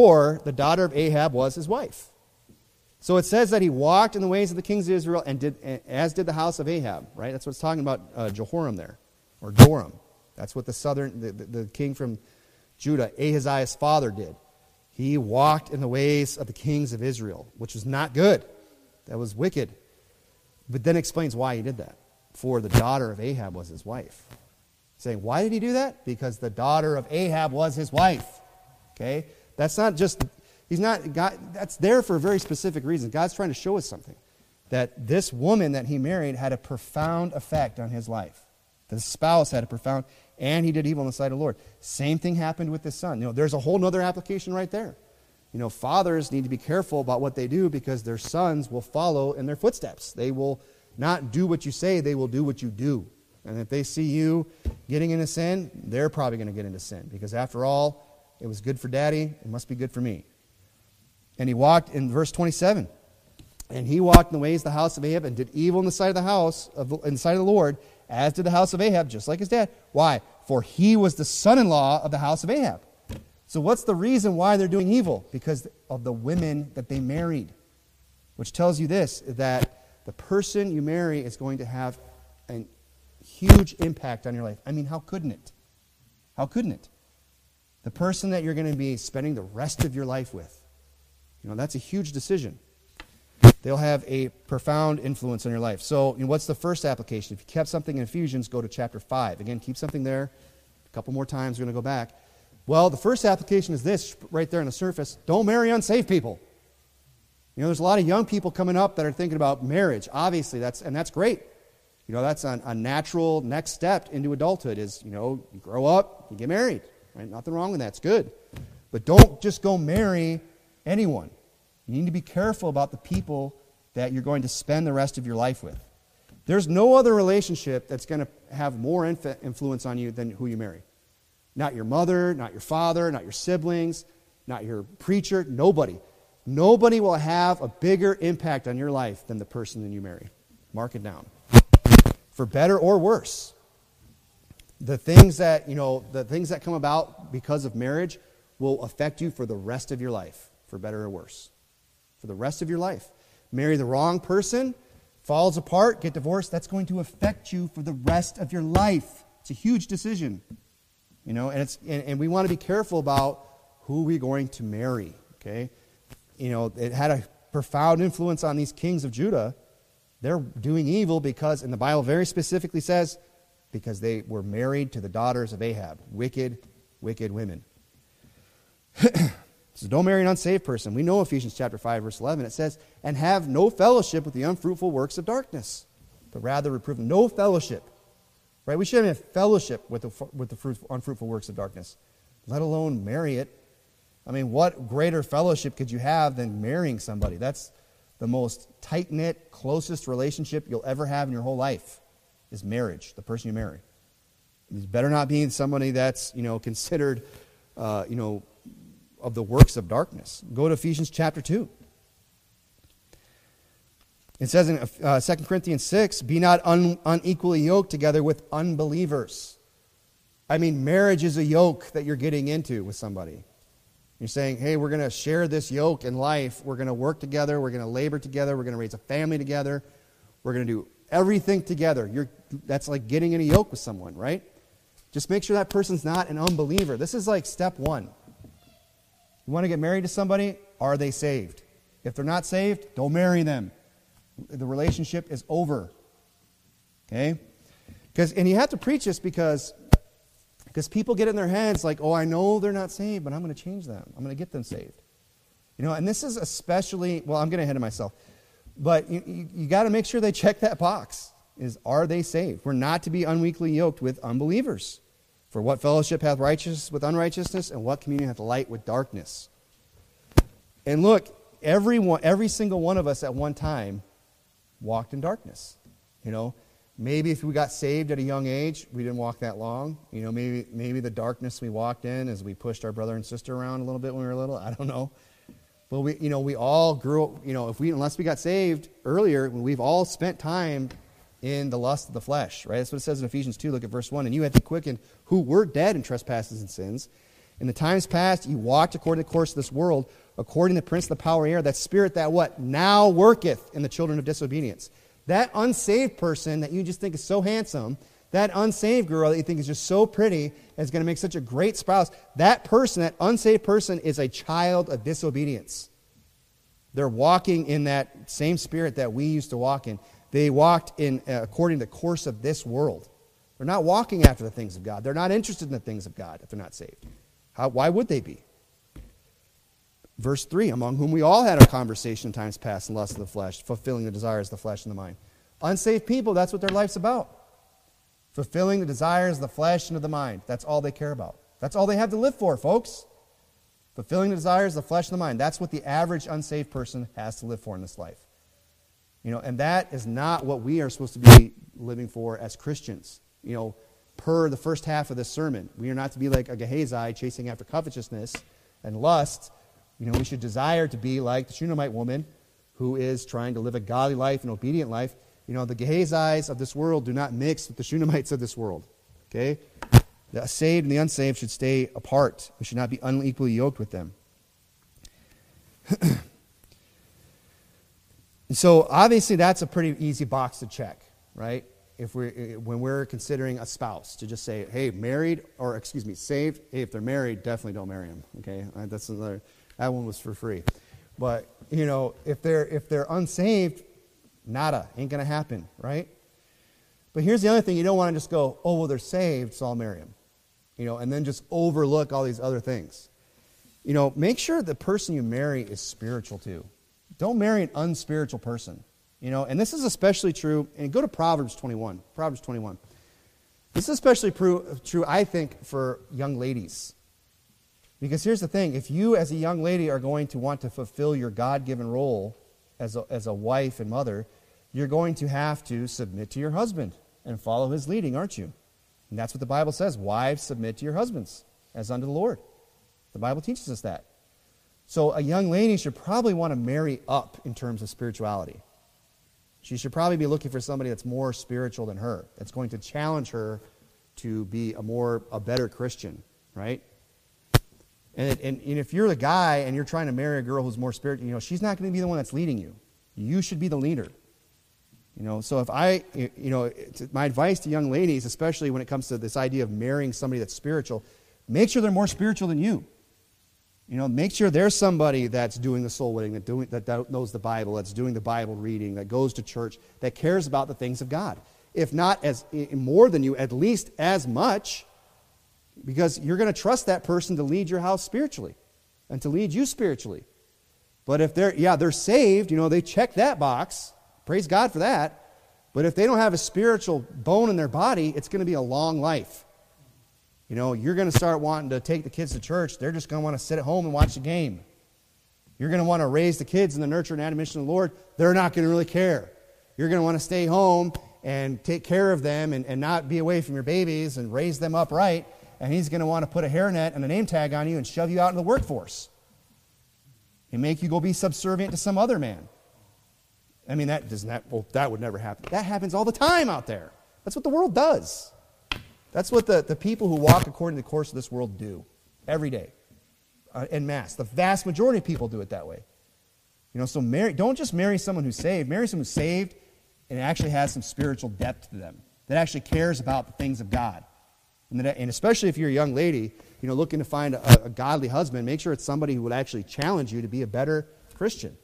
Ahab was his wife. So it says that he walked in the ways of the kings of Israel, as did the house of Ahab, right? That's what it's talking about, Jehoram there, or Joram. That's what the king from Judah, Ahaziah's father, did. He walked in the ways of the kings of Israel, which was not good. That was wicked. But then explains why he did that. For the daughter of Ahab was his wife. Saying, why did he do that? Because the daughter of Ahab was his wife. Okay? That's not just, that's there for a very specific reason. God's trying to show us something. That this woman that he married had a profound effect on his life. The spouse had a profound, and he did evil in the sight of the Lord. Same thing happened with his son. There's a whole other application right there. Fathers need to be careful about what they do because their sons will follow in their footsteps. They will not do what you say, they will do what you do. And if they see you getting into sin, they're probably going to get into sin. Because after all, it was good for daddy, it must be good for me. And he walked, in verse 27, and he walked in the ways of the house of Ahab and did evil in the sight of the Lord, as did the house of Ahab, just like his dad. Why? For he was the son-in-law of the house of Ahab. So what's the reason why they're doing evil? Because of the women that they married. Which tells you this, that the person you marry is going to have a huge impact on your life. I mean, how couldn't it? How couldn't it? The person that you're going to be spending the rest of your life with. That's a huge decision. They'll have a profound influence on your life. So, what's the first application? If you kept something in Ephesians, go to chapter 5. Again, keep something there. A couple more times, we're going to go back. Well, the first application is this, right there on the surface. Don't marry unsaved people. There's a lot of young people coming up that are thinking about marriage. Obviously, that's great. That's a natural next step into adulthood is, you grow up, you get married. Right? Nothing wrong with that. It's good. But don't just go marry anyone. You need to be careful about the people that you're going to spend the rest of your life with. There's no other relationship that's going to have more influence on you than who you marry. Not your mother, not your father, not your siblings, not your preacher, nobody. Nobody will have a bigger impact on your life than the person that you marry. Mark it down. For better or worse. The things that come about because of marriage will affect you for the rest of your life, for better or worse. For the rest of your life. Marry the wrong person, falls apart, get divorced, that's going to affect you for the rest of your life. It's a huge decision. And we want to be careful about who we're going to marry. Okay? It had a profound influence on these kings of Judah. They're doing evil because, and the Bible very specifically says, because they were married to the daughters of Ahab. Wicked, wicked women. So don't marry an unsaved person. We know Ephesians chapter 5, verse 11. It says, and have no fellowship with the unfruitful works of darkness, but rather reprove them. No fellowship. Right? We shouldn't have fellowship with the unfruitful works of darkness, let alone marry it. I mean, what greater fellowship could you have than marrying somebody? That's the most tight-knit, closest relationship you'll ever have in your whole life is marriage, the person you marry. It better not be somebody that's, considered, of the works of darkness. Go to Ephesians chapter 2. It says in 2 Corinthians 6, be not unequally yoked together with unbelievers. I mean, marriage is a yoke that you're getting into with somebody. You're saying, hey, we're going to share this yoke in life. We're going to work together. We're going to labor together. We're going to raise a family together. We're going to do everything together. That's like getting in a yoke with someone, right? Just make sure that person's not an unbeliever. This is like step one. You want to get married to somebody? Are they saved? If they're not saved, don't marry them. The relationship is over. Okay? And you have to preach this because Because people get in their heads like, oh, I know they're not saved, but I'm going to change them. I'm going to get them saved. And this is especially, well, I'm getting ahead of myself. But you got to make sure they check that box. Are they saved? We're not to be unequally yoked with unbelievers. For what fellowship hath righteousness with unrighteousness, and what communion hath light with darkness? And look, every single one of us at one time walked in darkness. Maybe if we got saved at a young age, we didn't walk that long. Maybe the darkness we walked in as we pushed our brother and sister around a little bit when we were little. I don't know. But we all grew up, unless we got saved earlier, we've all spent time in the lust of the flesh, right? That's what it says in Ephesians 2, look at verse 1. And you had to quicken who were dead in trespasses and sins. In the times past, you walked according to the course of this world, according to the prince of the power of the air, that spirit that what? Now worketh in the children of disobedience. That unsaved person that you just think is so handsome, that unsaved girl that you think is just so pretty, is going to make such a great spouse, that person, that unsaved person, is a child of disobedience. They're walking in that same spirit that we used to walk in. They walked in according to the course of this world. They're not walking after the things of God. They're not interested in the things of God if they're not saved. Why would they be? Verse 3, among whom we all had a conversation in times past in lust of the flesh, fulfilling the desires of the flesh and the mind. Unsaved people, that's what their life's about. Fulfilling the desires of the flesh and of the mind. That's all they care about. That's all they have to live for, folks. Fulfilling the desires of the flesh and the mind. That's what the average unsaved person has to live for in this life. And that is not what we are supposed to be living for as Christians. Per the first half of this sermon, we are not to be like a Gehazi chasing after covetousness and lust. We should desire to be like the Shunammite woman who is trying to live a godly life, an obedient life. The Gehazis of this world do not mix with the Shunammite of this world. Okay? The saved and the unsaved should stay apart. We should not be unequally yoked with them. So obviously that's a pretty easy box to check, right? When we're considering a spouse, to just say, hey, saved. Hey, if they're married, definitely don't marry them. Okay, that's another. That one was for free. But if they're unsaved, nada, ain't gonna happen, right? But here's the other thing: you don't want to just go, oh well, they're saved, so I'll marry them, and then just overlook all these other things. Make sure the person you marry is spiritual too. Don't marry an unspiritual person. And this is especially true, and go to Proverbs 21. Proverbs 21. This is especially true, I think, for young ladies. Because here's the thing. If you, as a young lady, are going to want to fulfill your God-given role as a wife and mother, you're going to have to submit to your husband and follow his leading, aren't you? And that's what the Bible says. Wives, submit to your husbands as unto the Lord. The Bible teaches us that. So a young lady should probably want to marry up in terms of spirituality. She should probably be looking for somebody that's more spiritual than her, that's going to challenge her to be a better Christian, right? And if you're the guy and you're trying to marry a girl who's more spiritual, she's not going to be the one that's leading you. You should be the leader. So my advice to young ladies, especially when it comes to this idea of marrying somebody that's spiritual, make sure they're more spiritual than you. Make sure there's somebody that's doing the soul winning, that knows the Bible, that's doing the Bible reading, that goes to church, that cares about the things of God. If not as more than you, at least as much, because you're going to trust that person to lead your house spiritually and to lead you spiritually. But if they're saved, they check that box. Praise God for that. But if they don't have a spiritual bone in their body, it's going to be a long life. You're going to start wanting to take the kids to church. They're just going to want to sit at home and watch the game. You're going to want to raise the kids in the nurture and admonition of the Lord. They're not going to really care. You're going to want to stay home and take care of them and not be away from your babies and raise them up right. And he's going to want to put a hairnet and a name tag on you and shove you out in the workforce and make you go be subservient to some other man. I mean, that would never happen. That happens all the time out there. That's what the world does. That's what the people who walk according to the course of this world do every day, en masse. The vast majority of people do it that way. So don't just marry someone who's saved. Marry someone who's saved and actually has some spiritual depth to them, that actually cares about the things of God. And especially if you're a young lady, looking to find a godly husband, make sure it's somebody who would actually challenge you to be a better Christian.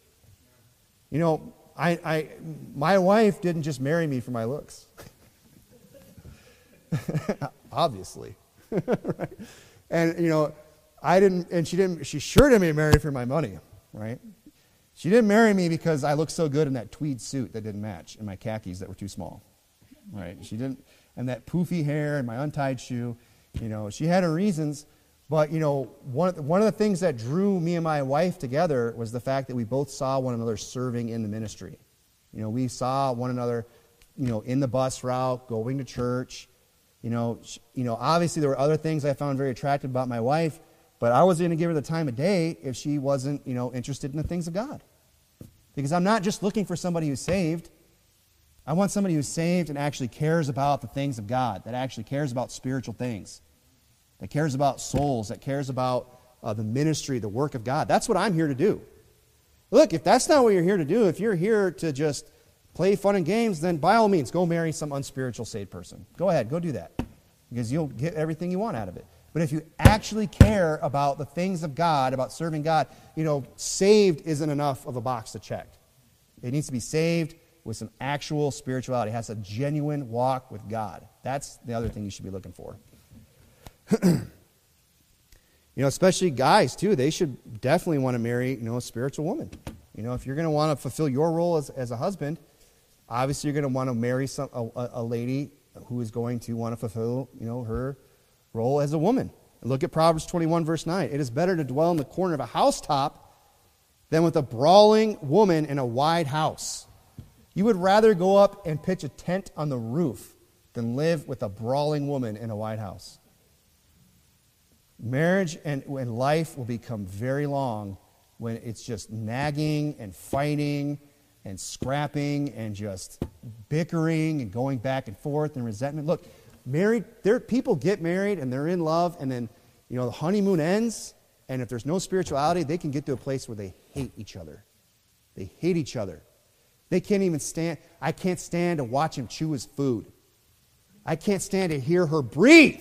My wife didn't just marry me for my looks. Obviously. right? And, she sure didn't marry for my money, right? She didn't marry me because I looked so good in that tweed suit that didn't match and my khakis that were too small, right? She didn't, and that poofy hair and my untied shoe, she had her reasons. But, one of the things that drew me and my wife together was the fact that we both saw one another serving in the ministry. We saw one another, in the bus route, going to church. Obviously there were other things I found very attractive about my wife, but I wasn't going to give her the time of day if she wasn't, interested in the things of God. Because I'm not just looking for somebody who's saved. I want somebody who's saved and actually cares about the things of God, that actually cares about spiritual things, that cares about souls, that cares about the ministry, the work of God. That's what I'm here to do. Look, if that's not what you're here to do, if you're here to just play fun and games, then by all means, go marry some unspiritual saved person. Go ahead, go do that. Because you'll get everything you want out of it. But if you actually care about the things of God, about serving God, saved isn't enough of a box to check. It needs to be saved with some actual spirituality. It has a genuine walk with God. That's the other thing you should be looking for. Especially guys, too. They should definitely want to marry, a spiritual woman. If you're going to want to fulfill your role as a husband, obviously you're going to want to marry a lady who is going to want to fulfill, her role as a woman. Look at Proverbs 21, verse 9. It is better to dwell in the corner of a housetop than with a brawling woman in a wide house. You would rather go up and pitch a tent on the roof than live with a brawling woman in a wide house. Marriage and life will become very long when it's just nagging and fighting and scrapping and just bickering and going back and forth and resentment. Look, people get married and they're in love, and then the honeymoon ends, and if there's no spirituality, they can get to a place where they hate each other. They hate each other. They can't even stand. I can't stand to watch him chew his food. I can't stand to hear her breathe.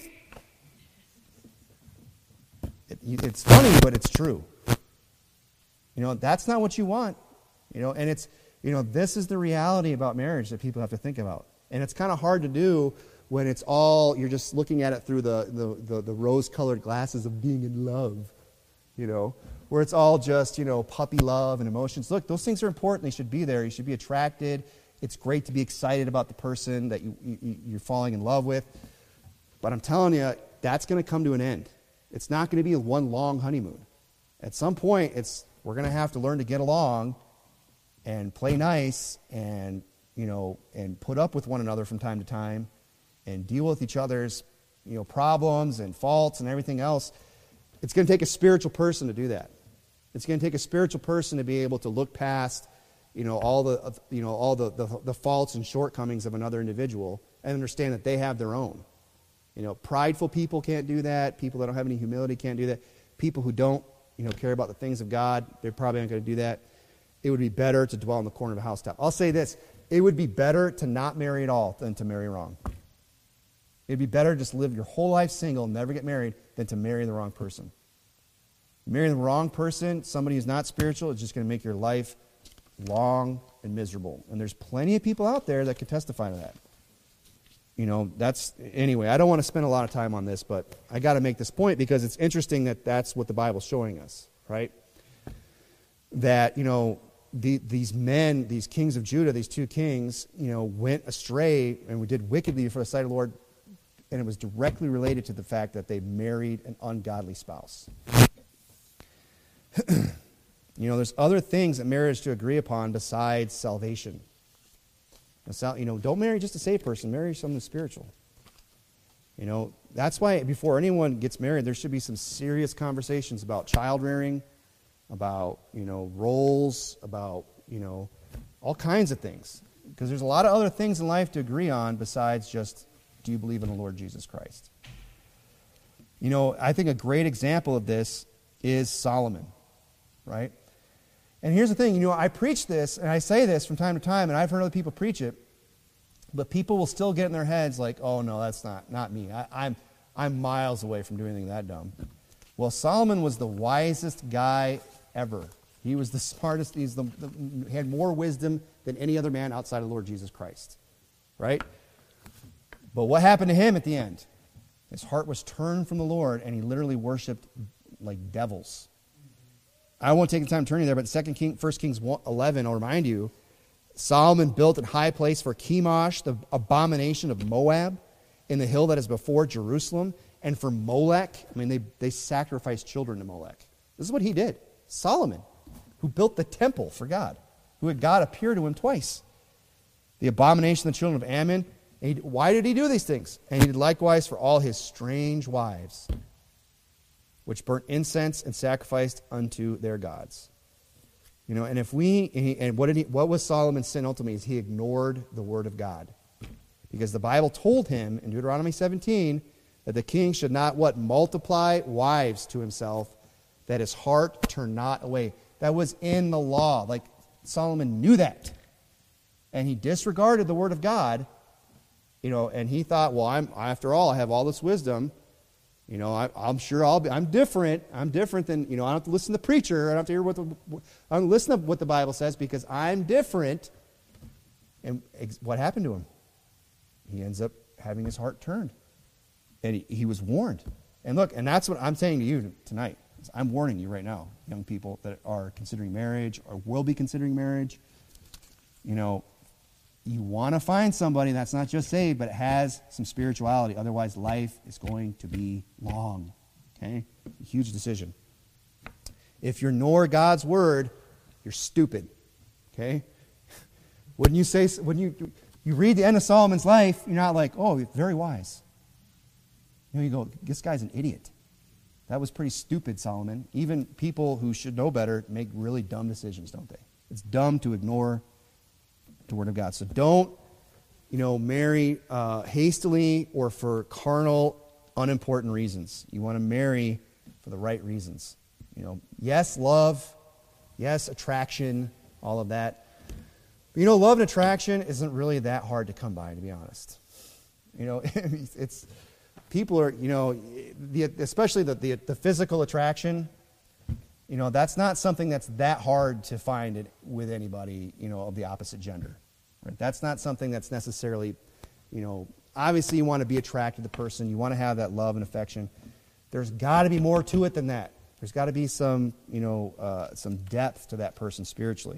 It's funny, but it's true. That's not what you want. And it's, this is the reality about marriage that people have to think about. And it's kind of hard to do when it's all, you're just looking at it through the rose-colored glasses of being in love, where it's all just, puppy love and emotions. Look, those things are important. They should be there. You should be attracted. It's great to be excited about the person that you're falling in love with. But I'm telling you, that's going to come to an end. It's not going to be one long honeymoon. At some point, we're going to have to learn to get along and play nice and, and put up with one another from time to time and deal with each other's, problems and faults and everything else. It's going to take a spiritual person to do that. It's going to take a spiritual person to be able to look past, all the faults and shortcomings of another individual and understand that they have their own. Prideful people can't do that. People that don't have any humility can't do that. People who don't, care about the things of God, they probably aren't going to do that. It would be better to dwell in the corner of a housetop. I'll say this. It would be better to not marry at all than to marry wrong. It'd be better to just live your whole life single and never get married than to marry the wrong person. Marrying the wrong person, somebody who's not spiritual, is just going to make your life long and miserable. And there's plenty of people out there that could testify to that. Anyway, I don't want to spend a lot of time on this, but I got to make this point because it's interesting that that's what the Bible's showing us, right? That, these men, these kings of Judah, these two kings, went astray and did wickedly before the sight of the Lord, and it was directly related to the fact that they married an ungodly spouse. There's other things that marriage to agree upon besides salvation. Don't marry just a saved person. Marry someone spiritual. That's why before anyone gets married, there should be some serious conversations about child rearing, about, roles, about, all kinds of things. Because there's a lot of other things in life to agree on besides just, do you believe in the Lord Jesus Christ? I think a great example of this is Solomon, right? And here's the thing, I preach this, and I say this from time to time, and I've heard other people preach it, but people will still get in their heads like, oh, no, that's not me. I'm miles away from doing anything that dumb. Well, Solomon was the wisest guy ever. He was the smartest. He had more wisdom than any other man outside of the Lord Jesus Christ, right? But what happened to him at the end? His heart was turned from the Lord, and he literally worshipped like devils. I won't take the time turning there, but 1 Kings 11, I'll remind you, Solomon built a high place for Chemosh, the abomination of Moab, in the hill that is before Jerusalem, and for Molech. I mean, they sacrificed children to Molech. This is what he did. Solomon, who built the temple for God, who had God appear to him twice. The abomination of the children of Ammon. Why did he do these things? And he did likewise for all his strange wives, which burnt incense and sacrificed unto their gods. You know, and what was Solomon's sin ultimately? Is he ignored the word of God. Because the Bible told him in Deuteronomy 17 that the king should not, multiply wives to himself, that his heart turn not away. That was in the law. Like, Solomon knew that. And he disregarded the word of God, you know, and he thought, well, after all, I have all this wisdom. You know, I'm sure I'm different. I'm different than, you know, I don't have to listen to the preacher. I don't have to hear I don't listen to what the Bible says because I'm different. And what happened to him? He ends up having his heart turned. And he was warned. And look, and that's what I'm saying to you tonight. I'm warning you right now, young people that are considering marriage or will be considering marriage. You know, you want to find somebody that's not just saved, but has some spirituality. Otherwise, life is going to be long. Okay? A huge decision. If you ignore God's word, you're stupid. Okay? When you read the end of Solomon's life, you're not like, oh, very wise. You know, you go, this guy's an idiot. That was pretty stupid, Solomon. Even people who should know better make really dumb decisions, don't they? It's dumb to ignore the word of God. So don't, you know, marry hastily or for carnal, unimportant reasons. You want to marry for the right reasons. You know, yes, love, yes, attraction, all of that. But, you know, love and attraction isn't really that hard to come by, to be honest. You know, it's people are, you know, especially the physical attraction. You know, that's not something that's that hard to find with anybody, you know, of the opposite gender. Right? That's not something that's necessarily, you know, obviously you want to be attracted to the person. You want to have that love and affection. There's got to be more to it than that. There's got to be some, you know, some depth to that person spiritually.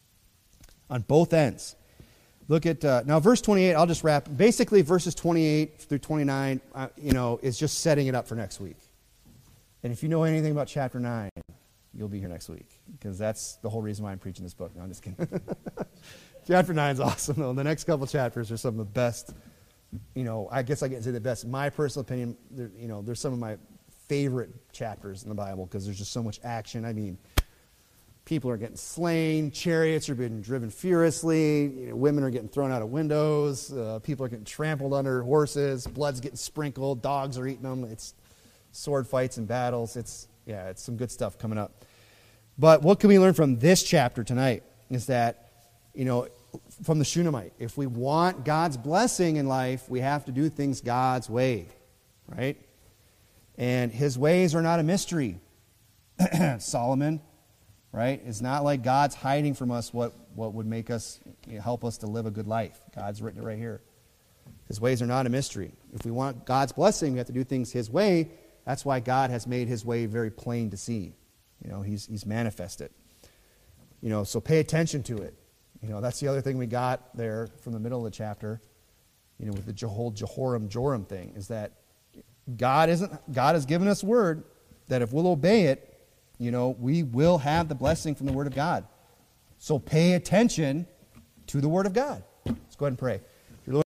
On both ends. Look at, now verse 28, I'll just wrap. Basically, verses 28 through 29, you know, is just setting it up for next week. And if you know anything about chapter 9, you'll be here next week, because that's the whole reason why I'm preaching this book. No, I'm just kidding. Chapter 9 is awesome, though. The next couple chapters are some of the best, you know, I guess I can say the best. My personal opinion, you know, there's some of my favorite chapters in the Bible, because there's just so much action. I mean, people are getting slain, chariots are being driven furiously, you know, women are getting thrown out of windows, people are getting trampled under horses, blood's getting sprinkled, dogs are eating them. It's sword fights and battles. It's some good stuff coming up. But what can we learn from this chapter tonight is that, you know, from the Shunammite, if we want God's blessing in life, we have to do things God's way, right? And his ways are not a mystery. Solomon, right? It's not like God's hiding from us what would make us, you know, help us to live a good life. God's written it right here. His ways are not a mystery. If we want God's blessing, we have to do things his way. That's why God has made his way very plain to see. You know, he's manifested. You know, so pay attention to it. You know, that's the other thing we got there from the middle of the chapter, you know, with the whole Jehoram-Joram thing, is that God has given us word that if we'll obey it, you know, we will have the blessing from the word of God. So pay attention to the word of God. Let's go ahead and pray.